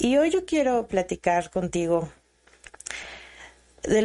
Y hoy yo quiero platicar contigo de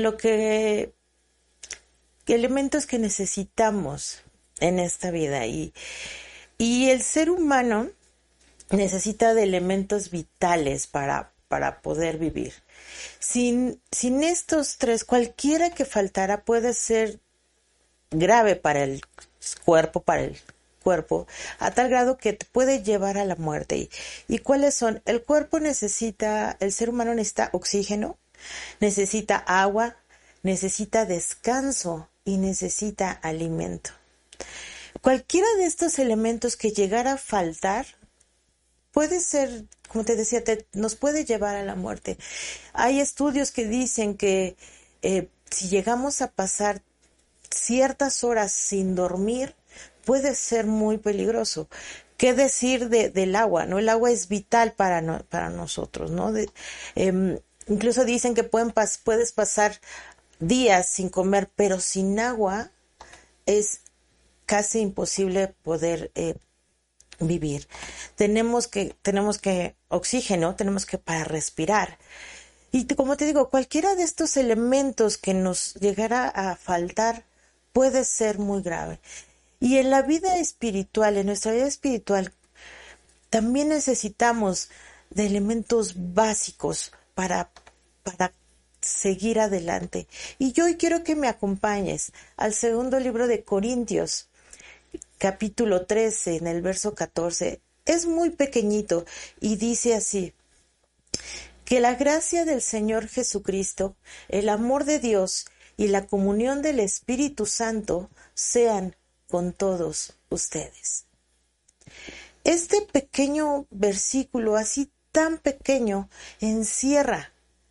elementos que necesitamos en esta vida. Y el ser humano necesita de elementos vitales para poder vivir. Sin estos tres, cualquiera que faltara puede ser grave para el cuerpo, a tal grado que te puede llevar a la muerte. ¿Y cuáles son? El ser humano necesita oxígeno, necesita agua, necesita descanso y necesita alimento. Cualquiera de estos elementos que llegara a faltar puede ser, como te decía, nos puede llevar a la muerte. Hay estudios que dicen que si llegamos a pasar ciertas horas sin dormir, puede ser muy peligroso. ¿Qué decir del agua? ¿No? El agua es vital para nosotros, ¿no? Incluso dicen que puedes pasar días sin comer, pero sin agua es casi imposible poder vivir. Tenemos que oxígeno, tenemos que para respirar. Y como te digo, cualquiera de estos elementos que nos llegara a faltar puede ser muy grave. Y en la vida espiritual, en nuestra vida espiritual, también necesitamos de elementos básicos para seguir adelante. Y yo hoy quiero que me acompañes al segundo libro de Corintios, capítulo 13, en el verso 14. Es muy pequeñito y dice así: que la gracia del Señor Jesucristo, el amor de Dios y la comunión del Espíritu Santo sean con todos ustedes. Este pequeño versículo, así tan pequeño, encierra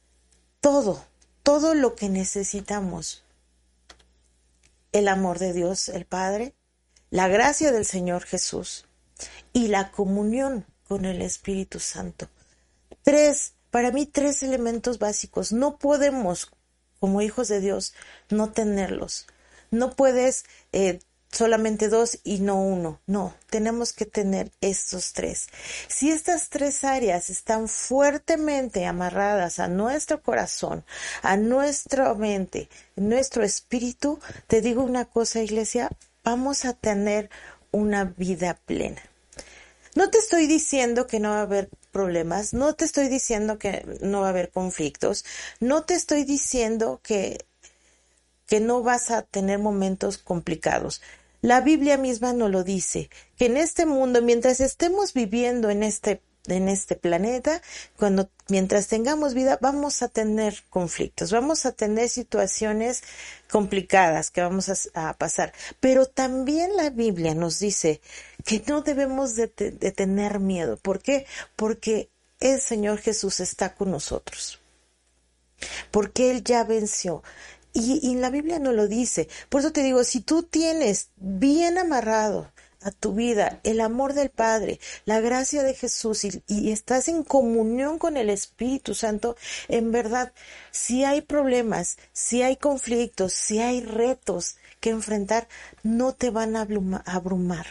todo lo que necesitamos. El amor de Dios, el Padre, la gracia del Señor Jesús y la comunión con el Espíritu Santo. Para mí, tres elementos básicos. No podemos, como hijos de Dios, no tenerlos. No puedes solamente dos y no uno. No, tenemos que tener estos tres. Si estas tres áreas están fuertemente amarradas a nuestro corazón, a nuestra mente, nuestro espíritu, te digo una cosa, iglesia, vamos a tener una vida plena. No te estoy diciendo que no va a haber problemas, no te estoy diciendo que no va a haber conflictos, no te estoy diciendo que no vas a tener momentos complicados. La Biblia misma nos lo dice, que en este mundo, mientras estemos viviendo en este planeta, mientras tengamos vida, vamos a tener conflictos, vamos a tener situaciones complicadas que vamos a pasar. Pero también la Biblia nos dice que no debemos de tener miedo. ¿Por qué? Porque el Señor Jesús está con nosotros. Porque Él ya venció. Y la Biblia nos lo dice. Por eso te digo, si tú tienes bien amarrado a tu vida el amor del Padre, la gracia de Jesús y estás en comunión con el Espíritu Santo, en verdad, si hay problemas, si hay conflictos, si hay retos que enfrentar, no te van a abrumar.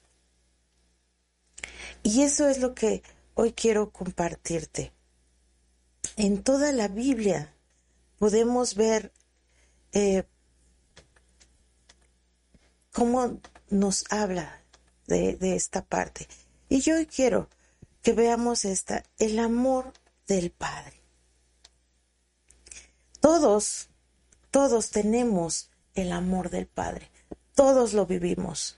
Y eso es lo que hoy quiero compartirte. En toda la Biblia podemos ver cómo nos habla de esta parte. Y yo hoy quiero que veamos el amor del Padre. Todos tenemos el amor del Padre. Todos lo vivimos.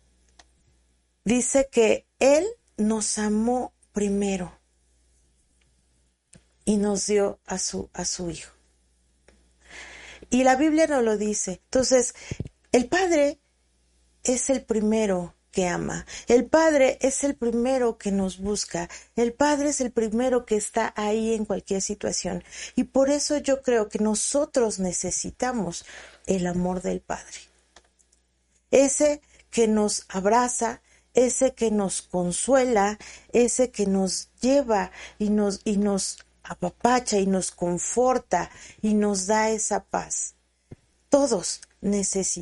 Dice que Él nos amó primero y nos dio a su Hijo. Y la Biblia nos lo dice. Entonces, el Padre es el primero que ama. El Padre es el primero que nos busca. El Padre es el primero que está ahí en cualquier situación. Y por eso yo creo que nosotros necesitamos el amor del Padre. Ese que nos abraza, ese que nos consuela, ese que nos lleva y nos apapacha y nos conforta y nos da esa paz. Todos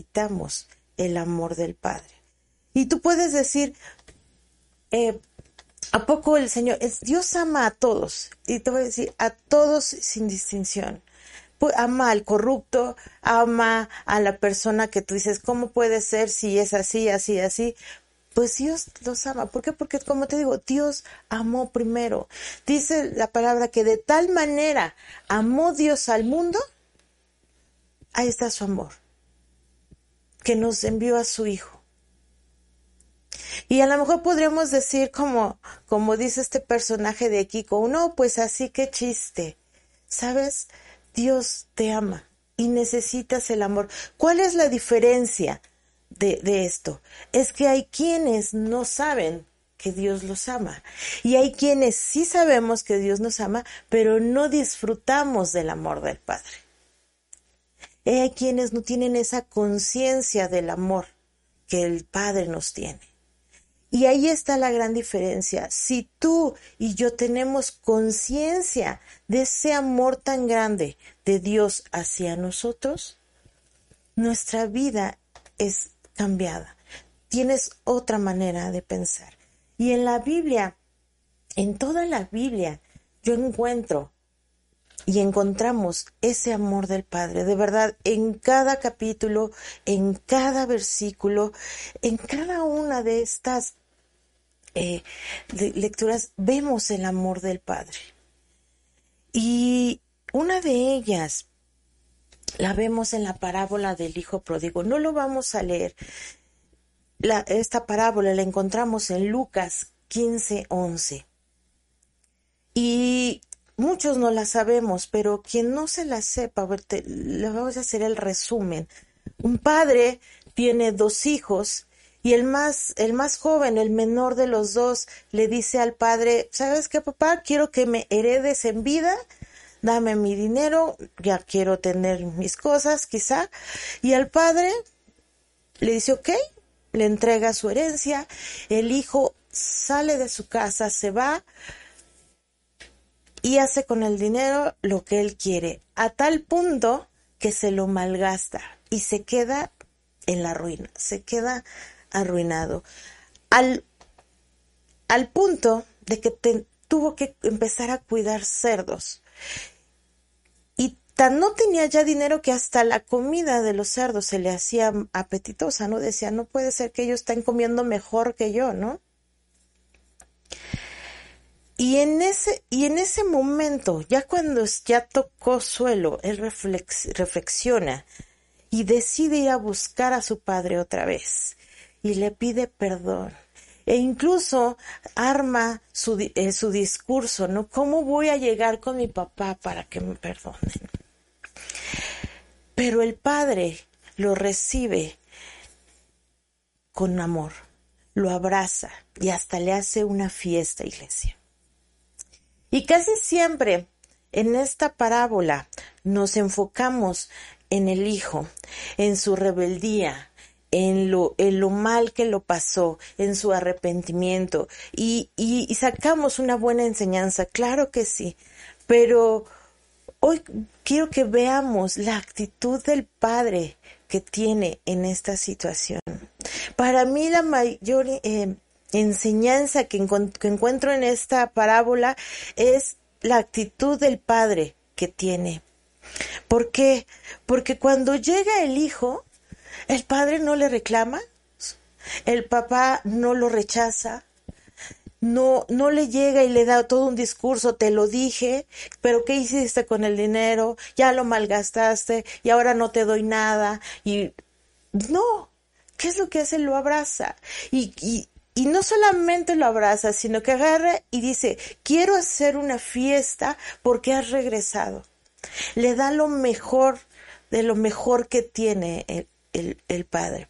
necesitamos el amor del Padre. Y tú puedes decir, ¿A poco el Señor, Dios ama a todos? Y te voy a decir, a todos sin distinción. Pues ama al corrupto, ama a la persona que tú dices, ¿cómo puede ser si es así, así, así? Pues Dios los ama. ¿Por qué? Porque, como te digo, Dios amó primero. Dice la palabra que de tal manera amó Dios al mundo, ahí está su amor, que nos envió a su Hijo. Y a lo mejor podríamos decir como dice este personaje de Kiko, no, pues así que chiste. ¿Sabes? Dios te ama y necesitas el amor. ¿Cuál es la diferencia de esto? Es que hay quienes no saben que Dios los ama. Y hay quienes sí sabemos que Dios nos ama, pero no disfrutamos del amor del Padre. Y hay quienes no tienen esa conciencia del amor que el Padre nos tiene. Y ahí está la gran diferencia. Si tú y yo tenemos conciencia de ese amor tan grande de Dios hacia nosotros, nuestra vida es cambiada. Tienes otra manera de pensar. Y en la Biblia, en toda la Biblia, yo encuentro y encontramos ese amor del Padre. De verdad, en cada capítulo, en cada versículo, en cada una de estas lecturas vemos el amor del Padre. Y una de ellas la vemos en la parábola del Hijo Pródigo. No lo vamos a leer. Esta parábola la encontramos en Lucas 15:11. Y muchos no la sabemos, pero quien no se la sepa, le vamos a hacer el resumen. Un padre tiene 2 hijos y el más joven, el menor de los 2, le dice al padre, ¿sabes qué, papá? Quiero que me heredes en vida, dame mi dinero, ya quiero tener mis cosas, quizá. Y al padre le dice, ok, le entrega su herencia, el hijo sale de su casa, se va y hace con el dinero lo que él quiere, a tal punto que se lo malgasta y se queda en la ruina, se queda arruinado, al punto de que tuvo que empezar a cuidar cerdos. Y tan no tenía ya dinero que hasta la comida de los cerdos se le hacía apetitosa, ¿no? Decía, no puede ser que ellos estén comiendo mejor que yo, ¿no? Y en ese momento, ya cuando ya tocó suelo, él reflexiona y decide ir a buscar a su padre otra vez y le pide perdón. E incluso arma su discurso, ¿no? ¿Cómo voy a llegar con mi papá para que me perdonen? Pero el padre lo recibe con amor, lo abraza y hasta le hace una fiesta, iglesia. Y casi siempre en esta parábola nos enfocamos en el hijo, en su rebeldía, en lo mal que lo pasó, en su arrepentimiento y sacamos una buena enseñanza, claro que sí, pero hoy quiero que veamos la actitud del padre que tiene en esta situación. Para mí la mayor enseñanza que encuentro en esta parábola es la actitud del padre que tiene. ¿Por qué? Porque cuando llega el hijo, el padre no le reclama, el papá no lo rechaza, no le llega y le da todo un discurso, te lo dije, pero ¿qué hiciste con el dinero? Ya lo malgastaste y ahora no te doy nada. Y no, ¿qué es lo que hace? Lo abraza. Y no solamente lo abraza, sino que agarra y dice, quiero hacer una fiesta porque has regresado. Le da lo mejor de lo mejor que tiene el padre.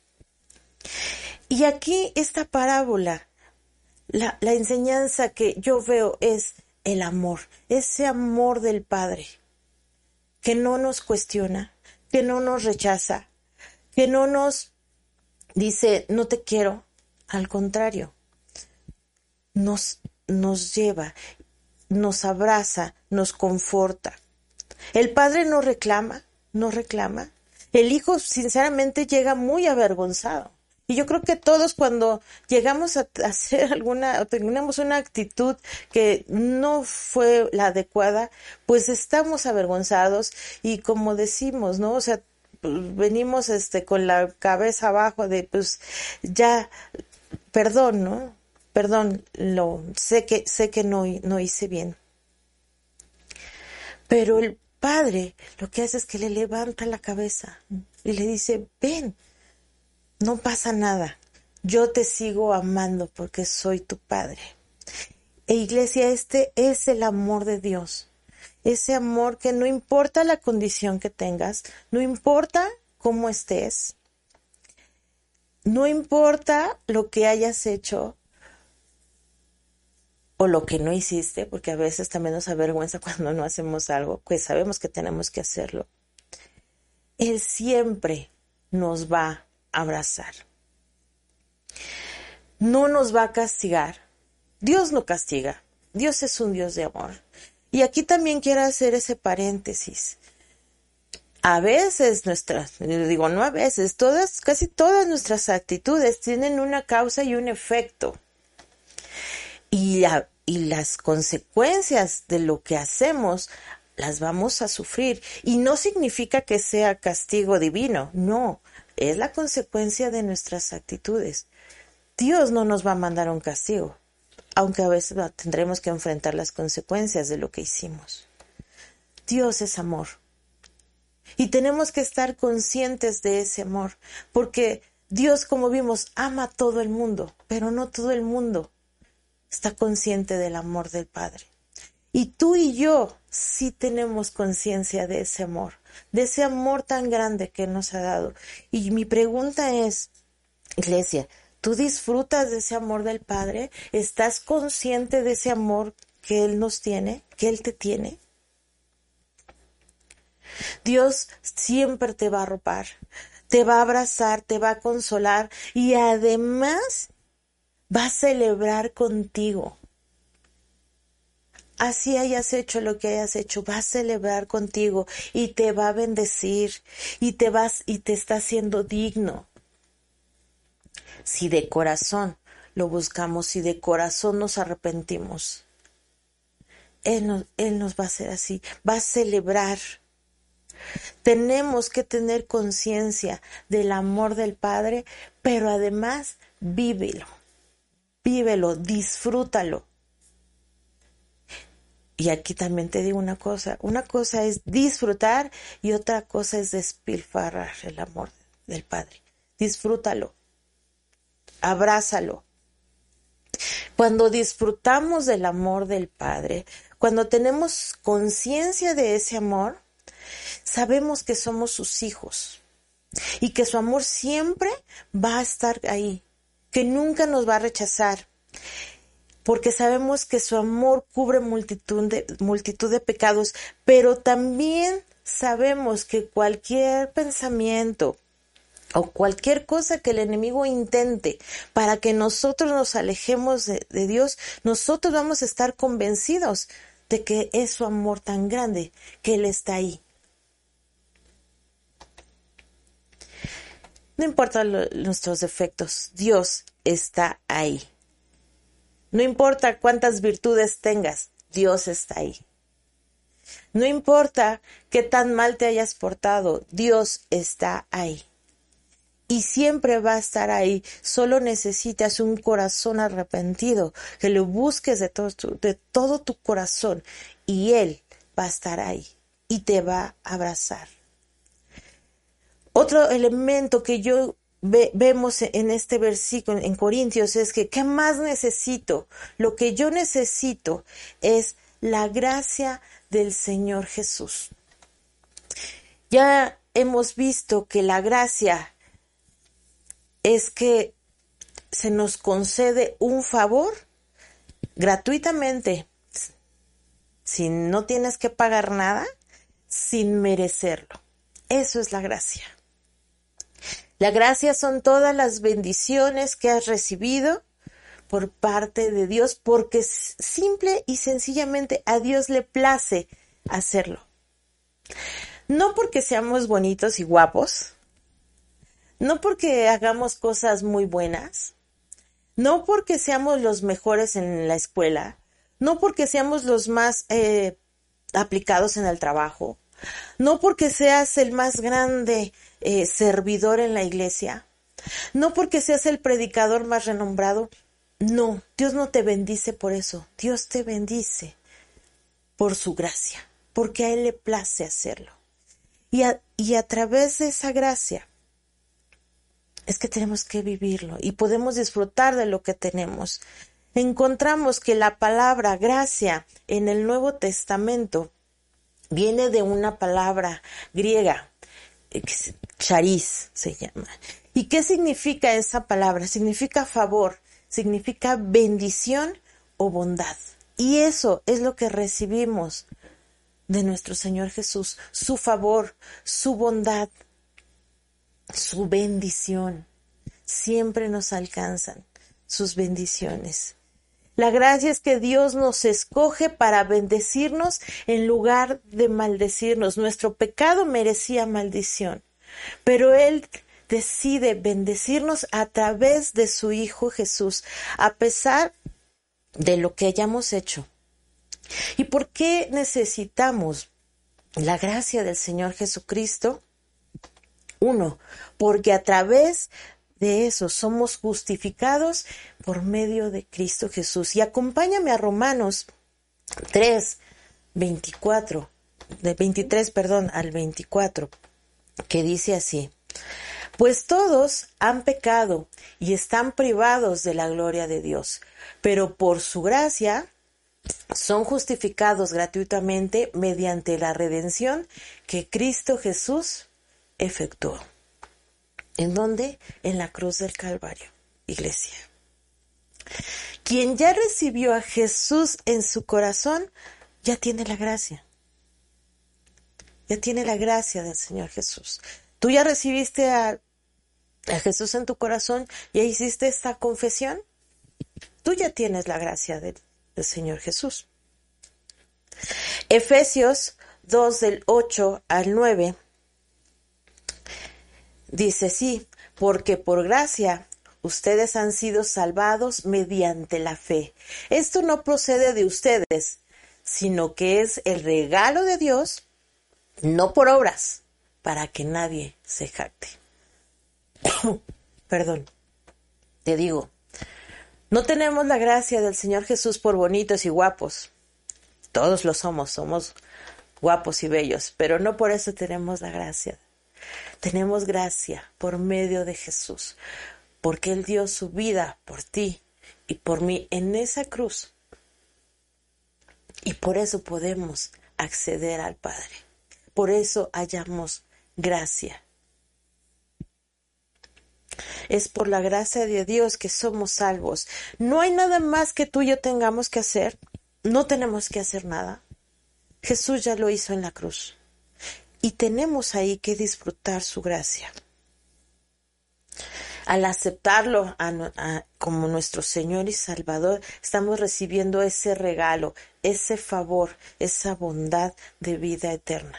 Y aquí esta parábola, la enseñanza que yo veo es el amor, ese amor del padre, que no nos cuestiona, que no nos rechaza, que no nos dice, no te quiero, al contrario, nos lleva, nos abraza, nos conforta. El padre no reclama, el hijo sinceramente llega muy avergonzado Y yo creo que todos cuando llegamos a hacer o tenemos una actitud que no fue la adecuada, pues estamos avergonzados y como decimos, ¿no? O sea, pues, venimos con la cabeza abajo de pues ya, perdón, ¿no? Perdón, sé que no hice bien. Pero el padre lo que hace es que le levanta la cabeza y le dice, ven, no pasa nada, yo te sigo amando porque soy tu padre. E iglesia, este es el amor de Dios, ese amor que no importa la condición que tengas, no importa cómo estés, no importa lo que hayas hecho o lo que no hiciste, porque a veces también nos avergüenza cuando no hacemos algo, pues sabemos que tenemos que hacerlo. Él siempre nos va a abrazar. No nos va a castigar. Dios no castiga. Dios es un Dios de amor. Y aquí también quiero hacer ese paréntesis. A veces no a veces, casi todas nuestras actitudes tienen una causa y un efecto. Y las consecuencias de lo que hacemos las vamos a sufrir. Y no significa que sea castigo divino, no, es la consecuencia de nuestras actitudes. Dios no nos va a mandar un castigo, aunque a veces tendremos que enfrentar las consecuencias de lo que hicimos. Dios es amor. Y tenemos que estar conscientes de ese amor, porque Dios, como vimos, ama a todo el mundo, pero no todo el mundo está consciente del amor del Padre. Y tú y yo sí tenemos conciencia de ese amor tan grande que nos ha dado. Y mi pregunta es, iglesia, ¿tú disfrutas de ese amor del Padre? ¿Estás consciente de ese amor que Él nos tiene, que Él te tiene? Dios siempre te va a arropar, te va a abrazar, te va a consolar y además va a celebrar contigo. Así hayas hecho lo que hayas hecho, va a celebrar contigo y te va a bendecir y te está haciendo digno. Si de corazón lo buscamos, si de corazón nos arrepentimos, Él nos va a hacer así, va a celebrar. Tenemos que tener conciencia del amor del Padre, pero además vívelo, disfrútalo. Y aquí también te digo una cosa es disfrutar y otra cosa es despilfarrar el amor del Padre. Disfrútalo, abrázalo. Cuando disfrutamos del amor del Padre, cuando tenemos conciencia de ese amor, sabemos que somos sus hijos y que su amor siempre va a estar ahí, que nunca nos va a rechazar, porque sabemos que su amor cubre multitud de pecados, pero también sabemos que cualquier pensamiento o cualquier cosa que el enemigo intente para que nosotros nos alejemos de Dios, nosotros vamos a estar convencidos de que es su amor tan grande que Él está ahí. No importa nuestros defectos, Dios está ahí. No importa cuántas virtudes tengas, Dios está ahí. No importa qué tan mal te hayas portado, Dios está ahí. Y siempre va a estar ahí. Solo necesitas un corazón arrepentido, que lo busques de todo tu corazón y Él va a estar ahí y te va a abrazar. Otro elemento que vemos en este versículo en Corintios es que ¿qué más necesito? Lo que yo necesito es la gracia del Señor Jesús. Ya hemos visto que la gracia es que se nos concede un favor gratuitamente, si no tienes que pagar nada, sin merecerlo. Eso es la gracia. La gracia son todas las bendiciones que has recibido por parte de Dios, porque simple y sencillamente a Dios le place hacerlo. No porque seamos bonitos y guapos, no porque hagamos cosas muy buenas, no porque seamos los mejores en la escuela, no porque seamos los más aplicados en el trabajo, no porque seas el más grande servidor en la iglesia, no porque seas el predicador más renombrado. No, Dios no te bendice por eso. Dios te bendice por su gracia, porque a Él le place hacerlo. Y a través de esa gracia es que tenemos que vivirlo y podemos disfrutar de lo que tenemos. Encontramos que la palabra gracia en el Nuevo Testamento viene de una palabra griega, charis se llama. ¿Y qué significa esa palabra? Significa favor, significa bendición o bondad. Y eso es lo que recibimos de nuestro Señor Jesús, su favor, su bondad, su bendición. Siempre nos alcanzan sus bendiciones. La gracia es que Dios nos escoge para bendecirnos en lugar de maldecirnos. Nuestro pecado merecía maldición, pero Él decide bendecirnos a través de su Hijo Jesús, a pesar de lo que hayamos hecho. ¿Y por qué necesitamos la gracia del Señor Jesucristo? Uno, porque a través de eso somos justificados por medio de Cristo Jesús. Y acompáñame a Romanos 3, 24, de 23, al 24, que dice así: pues todos han pecado y están privados de la gloria de Dios, pero por su gracia son justificados gratuitamente mediante la redención que Cristo Jesús efectuó. ¿En dónde? En la cruz del Calvario, iglesia. Quien ya recibió a Jesús en su corazón, ya tiene la gracia. Ya tiene la gracia del Señor Jesús. Tú ya recibiste a Jesús en tu corazón, ya hiciste esta confesión. Tú ya tienes la gracia del Señor Jesús. Efesios 2 del 8 al 9 dice así: porque por gracia ustedes han sido salvados mediante la fe. Esto no procede de ustedes, sino que es el regalo de Dios, no por obras, para que nadie se jacte. Perdón, te digo, no tenemos la gracia del Señor Jesús por bonitos y guapos. Todos lo somos guapos y bellos, pero no por eso tenemos la gracia. Tenemos gracia por medio de Jesús, porque Él dio su vida por ti y por mí en esa cruz. Y por eso podemos acceder al Padre. Por eso hallamos gracia. Es por la gracia de Dios que somos salvos. No hay nada más que tú y yo tengamos que hacer. No tenemos que hacer nada. Jesús ya lo hizo en la cruz. Y tenemos ahí que disfrutar su gracia. Al aceptarlo como nuestro Señor y Salvador, estamos recibiendo ese regalo, ese favor, esa bondad de vida eterna.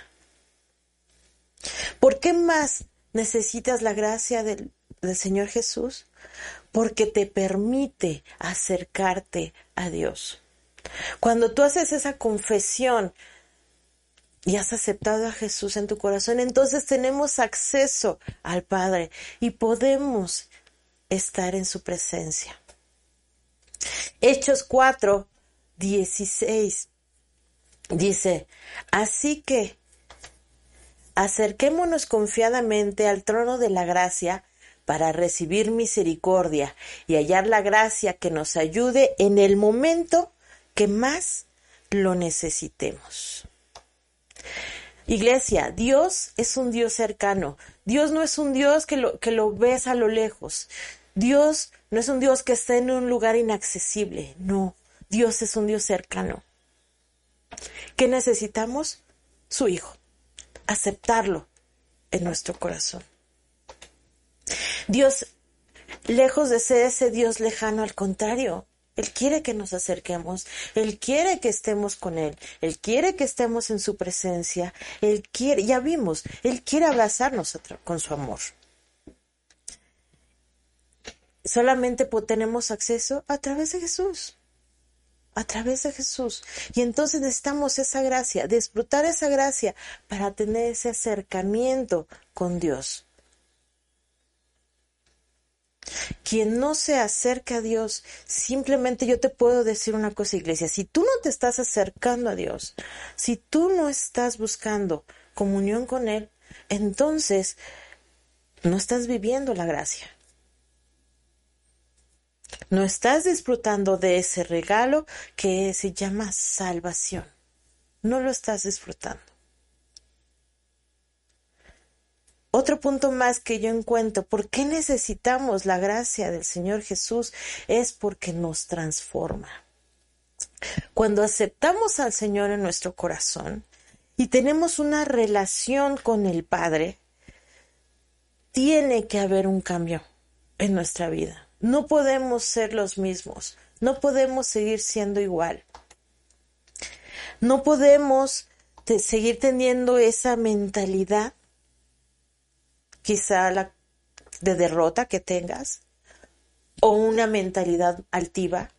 ¿Por qué más necesitas la gracia del Señor Jesús? Porque te permite acercarte a Dios. Cuando tú haces esa confesión y has aceptado a Jesús en tu corazón, entonces tenemos acceso al Padre y podemos estar en su presencia. Hechos 4, 16 dice: así que acerquémonos confiadamente al trono de la gracia para recibir misericordia y hallar la gracia que nos ayude en el momento que más lo necesitemos. Iglesia, Dios es un Dios cercano. Dios no es un Dios que lo ves a lo lejos. Dios no es un Dios que está en un lugar inaccesible. No, Dios es un Dios cercano. ¿Qué necesitamos? Su Hijo. Aceptarlo en nuestro corazón. Dios, lejos de ser ese Dios lejano, al contrario, Él quiere que nos acerquemos, Él quiere que estemos con Él, Él quiere que estemos en su presencia, Él quiere, ya vimos, Él quiere abrazarnos con su amor. solamente tenemos acceso a través de Jesús. A través de Jesús. Y entonces necesitamos esa gracia, disfrutar esa gracia para tener ese acercamiento con Dios. Quien no se acerca a Dios, simplemente yo te puedo decir una cosa, iglesia, si tú no te estás acercando a Dios, si tú no estás buscando comunión con Él, entonces no estás viviendo la gracia. No estás disfrutando de ese regalo que se llama salvación. No lo estás disfrutando. Otro punto más que yo encuentro, ¿por qué necesitamos la gracia del Señor Jesús? Es porque nos transforma. Cuando aceptamos al Señor en nuestro corazón y tenemos una relación con el Padre, tiene que haber un cambio en nuestra vida. No podemos ser los mismos, no podemos seguir siendo igual. No podemos seguir teniendo esa mentalidad, quizá la de derrota que tengas, o una mentalidad altiva.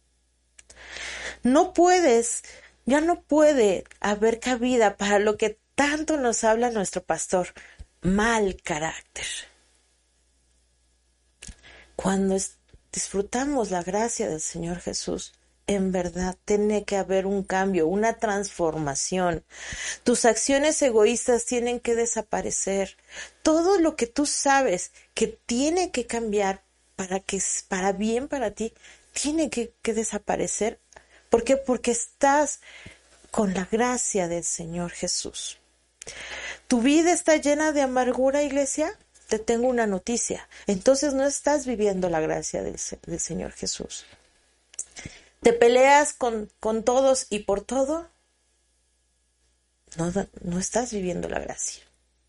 Ya no puede haber cabida para lo que tanto nos habla nuestro pastor, mal carácter. Cuando disfrutamos la gracia del Señor Jesús, en verdad tiene que haber un cambio, una transformación. Tus acciones egoístas tienen que desaparecer. Todo lo que tú sabes que tiene que cambiar para bien para ti, tiene que desaparecer. ¿Por qué? Porque estás con la gracia del Señor Jesús. ¿Tu vida está llena de amargura, iglesia? Te tengo una noticia. Entonces no estás viviendo la gracia del Señor Jesús. ¿Te peleas con todos y por todo? No estás viviendo la gracia.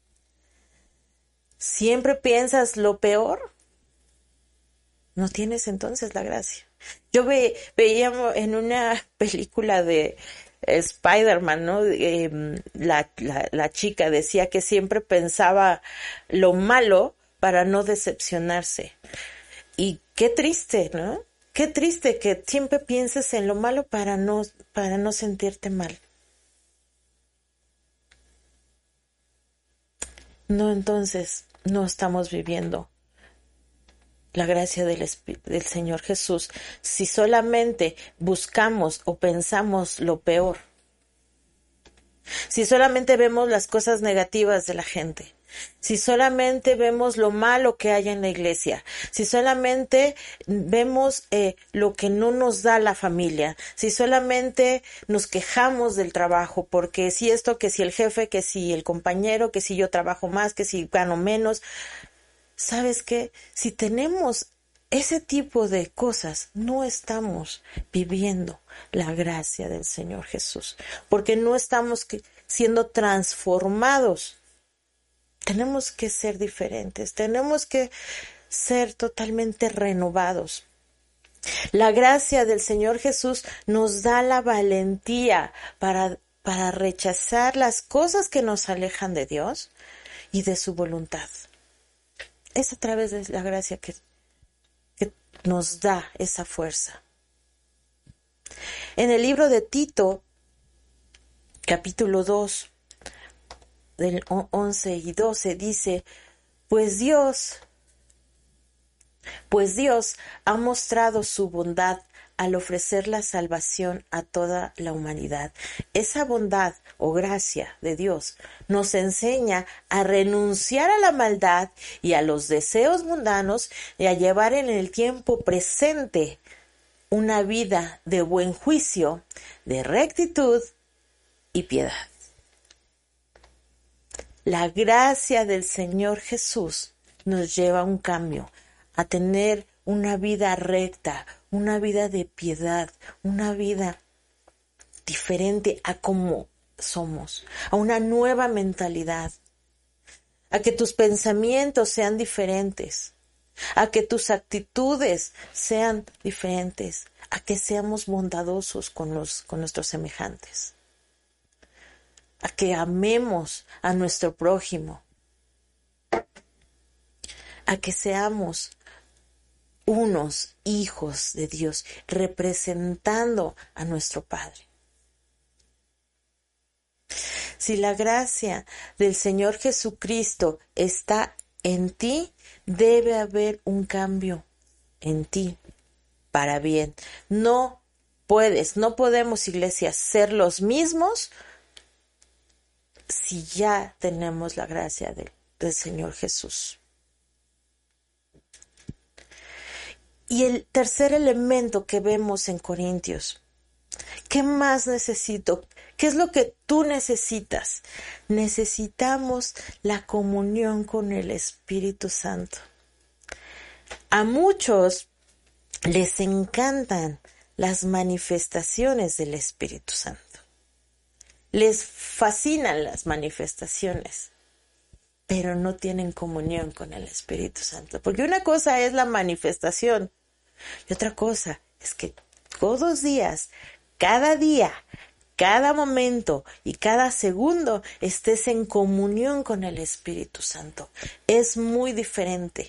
¿Siempre piensas lo peor? No tienes entonces la gracia. Yo veía en una película de Spider-Man, ¿no? La chica decía que siempre pensaba lo malo para no decepcionarse. Y qué triste, ¿no? Qué triste que siempre pienses en lo malo para no sentirte mal. No, entonces no estamos viviendo la gracia del Señor Jesús si solamente buscamos o pensamos lo peor. Si solamente vemos las cosas negativas de la gente, si solamente vemos lo malo que hay en la iglesia, si solamente vemos lo que no nos da la familia, si solamente nos quejamos del trabajo, porque si esto, que si el jefe, que si el compañero, que si yo trabajo más, que si gano menos, ¿sabes qué? Si tenemos ese tipo de cosas, no estamos viviendo la gracia del Señor Jesús, porque no estamos siendo transformados. Tenemos que ser diferentes, tenemos que ser totalmente renovados. La gracia del Señor Jesús nos da la valentía para rechazar las cosas que nos alejan de Dios y de su voluntad. Es a través de la gracia que nos da esa fuerza. En el libro de Tito, capítulo 2, del 11 y 12, dice, Pues Dios ha mostrado su bondad al ofrecer la salvación a toda la humanidad. Esa bondad o gracia de Dios nos enseña a renunciar a la maldad y a los deseos mundanos y a llevar en el tiempo presente una vida de buen juicio, de rectitud y piedad. La gracia del Señor Jesús nos lleva a un cambio, a tener una vida recta, una vida de piedad, una vida diferente a como somos, a una nueva mentalidad, a que tus pensamientos sean diferentes, a que tus actitudes sean diferentes, a que seamos bondadosos con nuestros semejantes, a que amemos a nuestro prójimo, a que seamos unos hijos de Dios, representando a nuestro Padre. Si la gracia del Señor Jesucristo está en ti, debe haber un cambio en ti para bien. No podemos, iglesia, ser los mismos si ya tenemos la gracia del Señor Jesús. Y el tercer elemento que vemos en Corintios, ¿qué más necesito? ¿Qué es lo que tú necesitas? Necesitamos la comunión con el Espíritu Santo. A muchos les encantan las manifestaciones del Espíritu Santo. Les fascinan las manifestaciones, pero no tienen comunión con el Espíritu Santo. Porque una cosa es la manifestación y otra cosa es que todos los días, cada día, cada momento y cada segundo estés en comunión con el Espíritu Santo. Es muy diferente.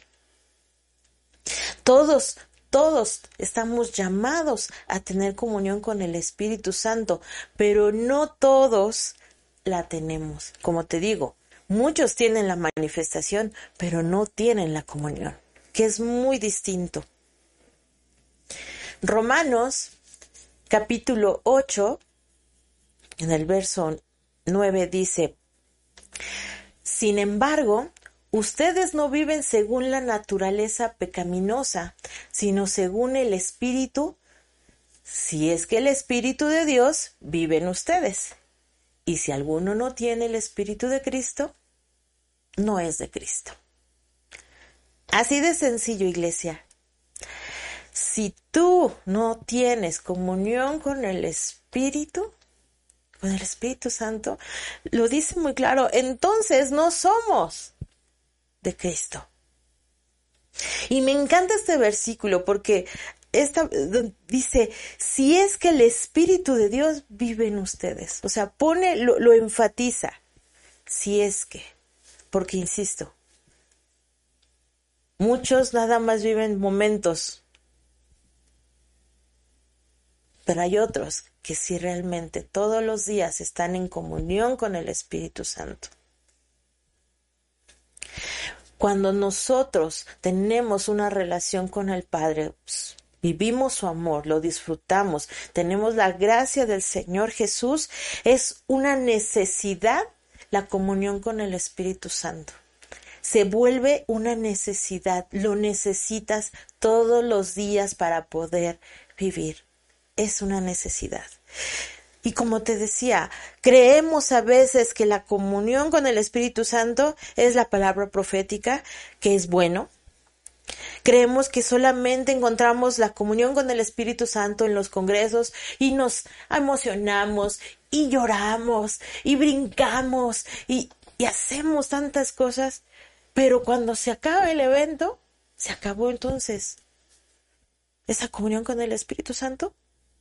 Todos estamos llamados a tener comunión con el Espíritu Santo, pero no todos la tenemos. Como te digo, muchos tienen la manifestación, pero no tienen la comunión, que es muy distinto. Romanos, capítulo 8, en el verso 9 dice: sin embargo, ustedes no viven según la naturaleza pecaminosa, sino según el Espíritu, si es que el Espíritu de Dios vive en ustedes. Y si alguno no tiene el Espíritu de Cristo, no es de Cristo. Así de sencillo, iglesia. Si tú no tienes comunión con el Espíritu Santo, lo dice muy claro, entonces no somos de Cristo. Y me encanta este versículo porque dice, si es que el Espíritu de Dios vive en ustedes. O sea, lo enfatiza. Si es que, porque insisto, muchos nada más viven momentos, pero hay otros que sí realmente todos los días están en comunión con el Espíritu Santo. Cuando nosotros tenemos una relación con el Padre, vivimos su amor, lo disfrutamos, tenemos la gracia del Señor Jesús, es una necesidad la comunión con el Espíritu Santo. Se vuelve una necesidad, lo necesitas todos los días para poder vivir. Es una necesidad. Y como te decía, creemos a veces que la comunión con el Espíritu Santo es la palabra profética, que es bueno. Creemos que solamente encontramos la comunión con el Espíritu Santo en los congresos y nos emocionamos y lloramos y brincamos y hacemos tantas cosas, pero cuando se acaba el evento, se acabó entonces esa comunión con el Espíritu Santo.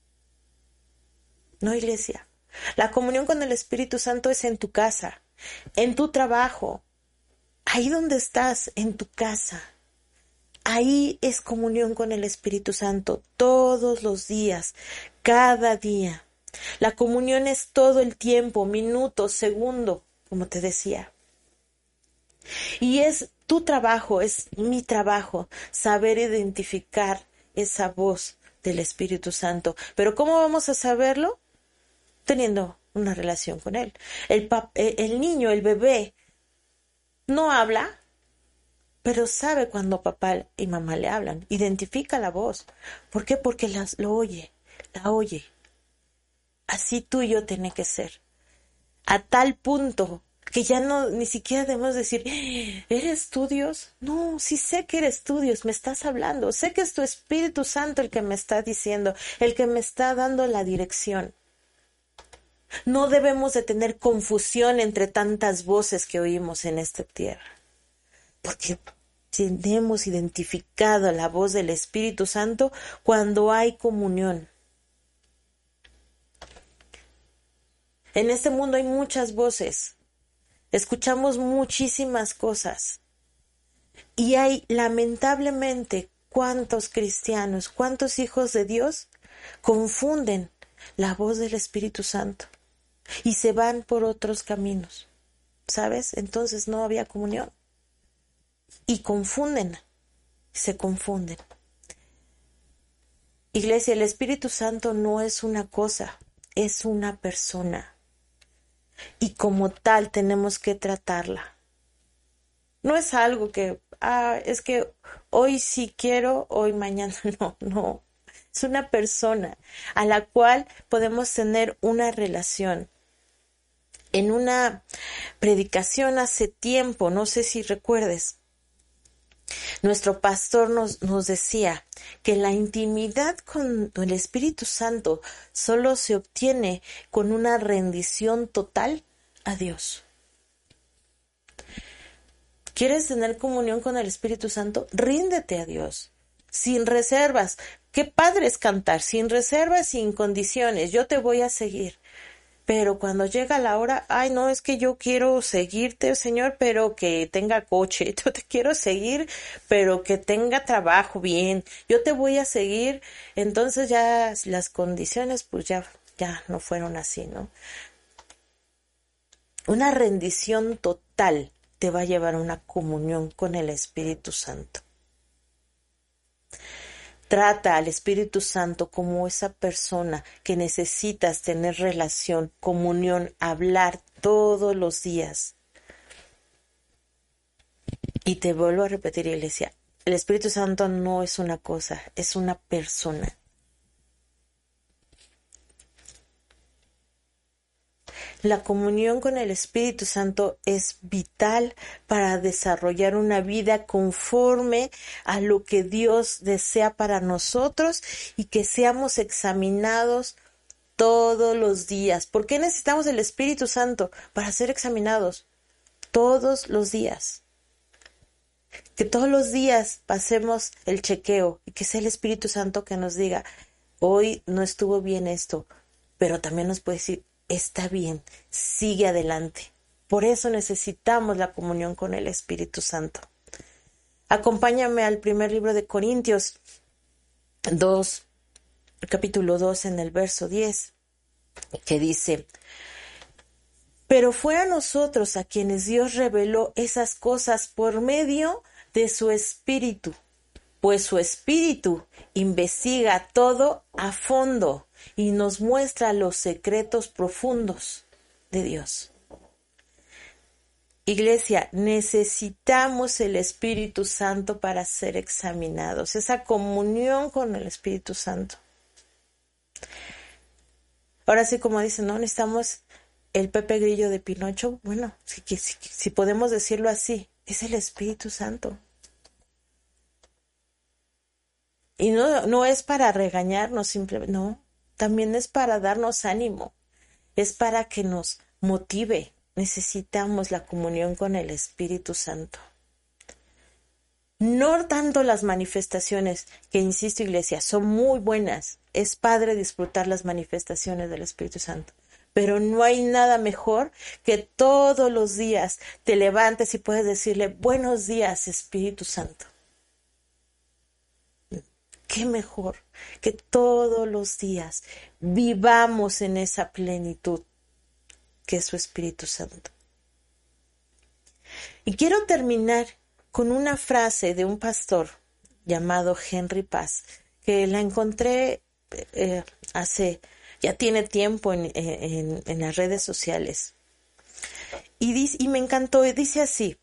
No, iglesia. La comunión con el Espíritu Santo es en tu casa, en tu trabajo, ahí donde estás, en tu casa. Ahí es comunión con el Espíritu Santo todos los días, cada día. La comunión es todo el tiempo, minuto, segundo, como te decía. Y es tu trabajo, es mi trabajo, saber identificar esa voz del Espíritu Santo. Pero ¿cómo vamos a saberlo? Teniendo una relación con Él. El niño, el bebé, no habla, pero sabe cuando papá y mamá le hablan. Identifica la voz. ¿Por qué? Porque la oye. Así tú y yo tiene que ser. A tal punto que ya ni siquiera debemos decir, ¿eres tú, Dios? No, sí sé que eres tú, Dios, me estás hablando. Sé que es tu Espíritu Santo el que me está diciendo, el que me está dando la dirección. No debemos de tener confusión entre tantas voces que oímos en esta tierra, porque tenemos identificado la voz del Espíritu Santo cuando hay comunión. En este mundo hay muchas voces, escuchamos muchísimas cosas y lamentablemente, cuántos cristianos, cuántos hijos de Dios confunden la voz del Espíritu Santo y se van por otros caminos, ¿sabes? Entonces no había comunión y se confunden. Iglesia, el Espíritu Santo no es una cosa, es una persona y como tal tenemos que tratarla. No es algo que, es que hoy sí quiero, hoy mañana no. Es una persona a la cual podemos tener una relación. En una predicación hace tiempo, no sé si recuerdes, nuestro pastor nos decía que la intimidad con el Espíritu Santo solo se obtiene con una rendición total a Dios. ¿Quieres tener comunión con el Espíritu Santo? Ríndete a Dios, sin reservas. Qué padre es cantar, sin reservas, sin condiciones. Yo te voy a seguir. Pero cuando llega la hora, ay, no, es que yo quiero seguirte, Señor, pero que tenga coche. Yo te quiero seguir, pero que tenga trabajo bien. Yo te voy a seguir. Entonces ya las condiciones, pues ya no fueron así, ¿no? Una rendición total te va a llevar a una comunión con el Espíritu Santo. Trata al Espíritu Santo como esa persona que necesitas tener relación, comunión, hablar todos los días. Y te vuelvo a repetir, iglesia, el Espíritu Santo no es una cosa, es una persona. La comunión con el Espíritu Santo es vital para desarrollar una vida conforme a lo que Dios desea para nosotros y que seamos examinados todos los días. ¿Por qué necesitamos el Espíritu Santo? Para ser examinados todos los días. Que todos los días pasemos el chequeo y que sea el Espíritu Santo que nos diga, hoy no estuvo bien esto, pero también nos puede decir, está bien, sigue adelante. Por eso necesitamos la comunión con el Espíritu Santo. Acompáñame al primer libro de Corintios 2, capítulo 2 en el verso 10, que dice, pero fue a nosotros a quienes Dios reveló esas cosas por medio de su Espíritu, pues su Espíritu investiga todo a fondo y nos muestra los secretos profundos de Dios. Iglesia, necesitamos el Espíritu Santo para ser examinados, esa comunión con el Espíritu Santo. Ahora sí, como dicen, ¿no? Necesitamos el Pepe Grillo de Pinocho. Bueno, si podemos decirlo así, es el Espíritu Santo. Y no es para regañarnos simplemente, no. También es para darnos ánimo. Es para que nos motive. Necesitamos la comunión con el Espíritu Santo. No tanto las manifestaciones, que insisto, iglesia, son muy buenas. Es padre disfrutar las manifestaciones del Espíritu Santo. Pero no hay nada mejor que todos los días te levantes y puedes decirle, buenos días, Espíritu Santo. Qué mejor que todos los días vivamos en esa plenitud que es su Espíritu Santo. Y quiero terminar con una frase de un pastor llamado Henry Paz, que la encontré ya tiene tiempo en las redes sociales. Y me encantó, y dice así,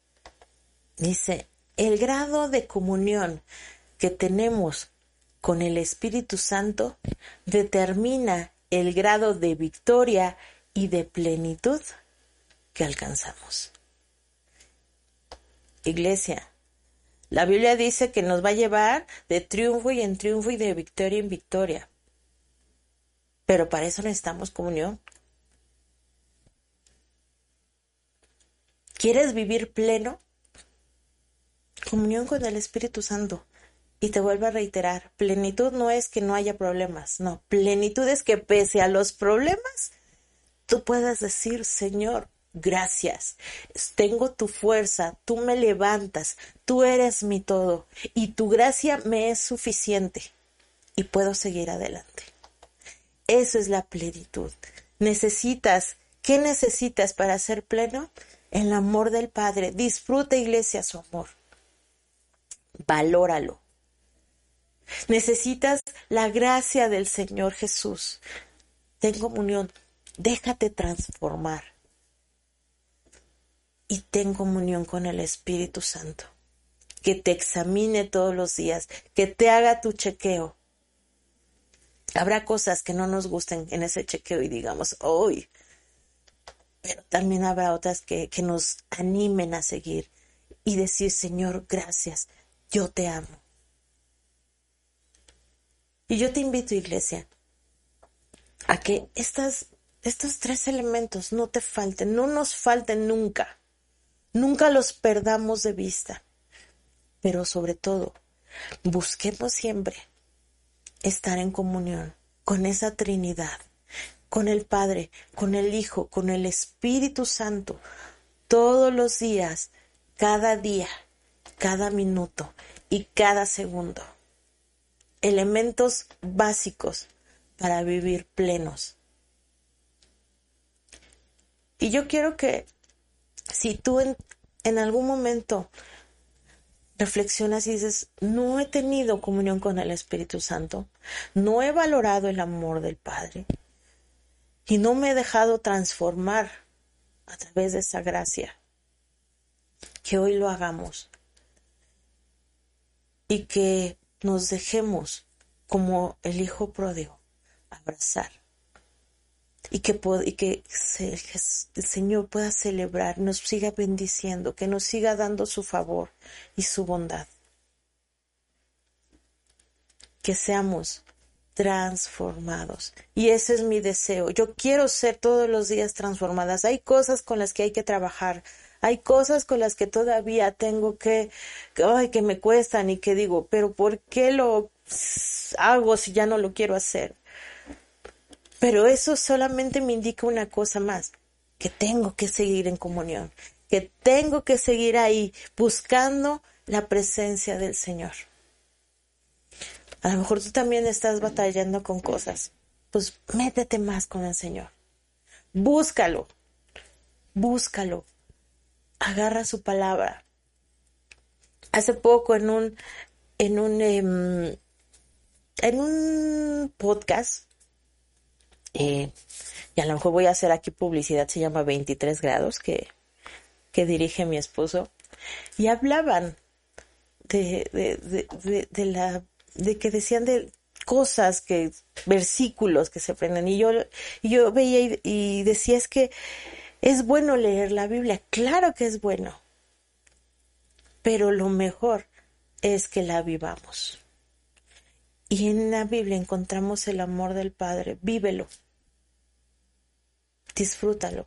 el grado de comunión que tenemos con el Espíritu Santo determina el grado de victoria y de plenitud que alcanzamos. Iglesia, la Biblia dice que nos va a llevar de triunfo y en triunfo y de victoria en victoria. Pero para eso necesitamos comunión. ¿Quieres vivir pleno? Comunión con el Espíritu Santo. Y te vuelvo a reiterar, plenitud no es que no haya problemas, no, plenitud es que pese a los problemas, tú puedas decir, Señor, gracias. Tengo tu fuerza, tú me levantas, tú eres mi todo y tu gracia me es suficiente y puedo seguir adelante. Eso es la plenitud. ¿Qué necesitas para ser pleno? El amor del Padre. Disfruta, iglesia, su amor. Valóralo. Necesitas la gracia del Señor Jesús. Ten comunión. Déjate transformar. Y ten comunión con el Espíritu Santo. Que te examine todos los días. Que te haga tu chequeo. Habrá cosas que no nos gusten en ese chequeo y digamos, ¡ay! Pero también habrá otras que nos animen a seguir y decir, Señor, gracias, yo te amo. Y yo te invito, iglesia, a que estos 3 elementos no te falten, no nos falten nunca. Nunca los perdamos de vista. Pero sobre todo, busquemos siempre estar en comunión con esa Trinidad, con el Padre, con el Hijo, con el Espíritu Santo, todos los días, cada día, cada minuto y cada segundo. Elementos básicos para vivir plenos. Y yo quiero que si tú en algún momento reflexionas y dices, no he tenido comunión con el Espíritu Santo, no he valorado el amor del Padre y no me he dejado transformar a través de esa gracia, que hoy lo hagamos y que nos dejemos como el Hijo pródigo abrazar y que el Señor pueda celebrar, nos siga bendiciendo, que nos siga dando su favor y su bondad. Que seamos transformados. Y ese es mi deseo. Yo quiero ser todos los días transformadas. Hay cosas con las que hay que trabajar. Hay cosas con las que todavía tengo que me cuestan y que digo, pero ¿por qué lo hago si ya no lo quiero hacer? Pero eso solamente me indica una cosa más, que tengo que seguir en comunión, que tengo que seguir ahí buscando la presencia del Señor. A lo mejor tú también estás batallando con cosas, pues métete más con el Señor. Búscalo, agarra su palabra. Hace poco en un podcast, y a lo mejor voy a hacer aquí publicidad, se llama 23 grados, que dirige mi esposo, y hablaban de que decían de cosas, versículos que se aprenden, y yo veía y decía, es que es bueno leer la Biblia, claro que es bueno, pero lo mejor es que la vivamos. Y en la Biblia encontramos el amor del Padre. Vívelo. Disfrútalo.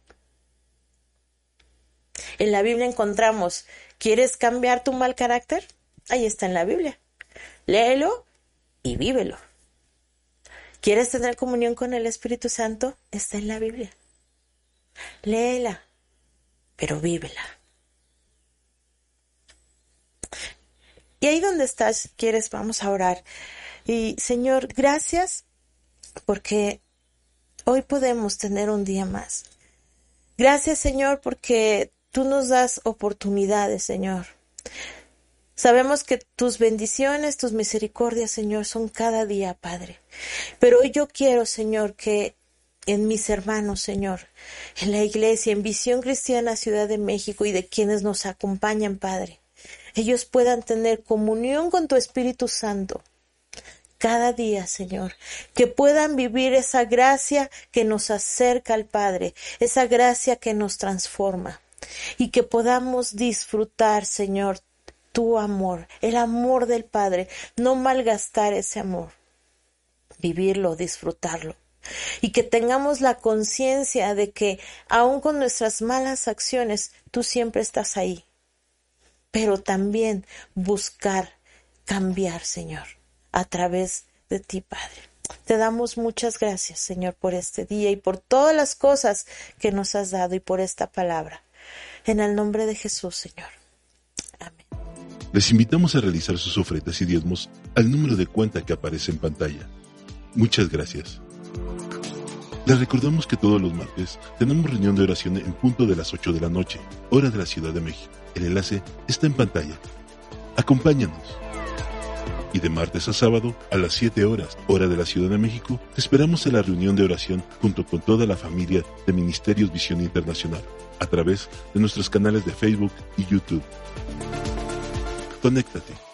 En la Biblia encontramos, ¿quieres cambiar tu mal carácter? Ahí está en la Biblia. Léelo y vívelo. ¿Quieres tener comunión con el Espíritu Santo? Está en la Biblia. Léela, pero vívela. Y ahí donde estás, quieres, vamos a orar. Y Señor, gracias porque hoy podemos tener un día más. Gracias, Señor, porque tú nos das oportunidades, Señor. Sabemos que tus bendiciones, tus misericordias, Señor, son cada día, Padre. Pero hoy yo quiero, Señor, que en mis hermanos, Señor, en la iglesia, en Visión Cristiana Ciudad de México y de quienes nos acompañan, Padre, ellos puedan tener comunión con tu Espíritu Santo cada día, Señor, que puedan vivir esa gracia que nos acerca al Padre, esa gracia que nos transforma y que podamos disfrutar, Señor, tu amor, el amor del Padre, no malgastar ese amor, vivirlo, disfrutarlo. Y que tengamos la conciencia de que aun con nuestras malas acciones, tú siempre estás ahí. Pero también buscar cambiar, Señor, a través de ti, Padre. Te damos muchas gracias, Señor, por este día y por todas las cosas que nos has dado y por esta palabra. En el nombre de Jesús, Señor. Amén. Les invitamos a realizar sus ofrendas y diezmos al número de cuenta que aparece en pantalla. Muchas gracias. Les recordamos que todos los martes tenemos reunión de oración en punto de las 8 de la noche, hora de la Ciudad de México. El enlace está en pantalla. Acompáñanos. Y de martes a sábado, a las 7 horas, hora de la Ciudad de México, te esperamos en la reunión de oración junto con toda la familia de Ministerios Visión Internacional, a través de nuestros canales de Facebook y YouTube. Conéctate.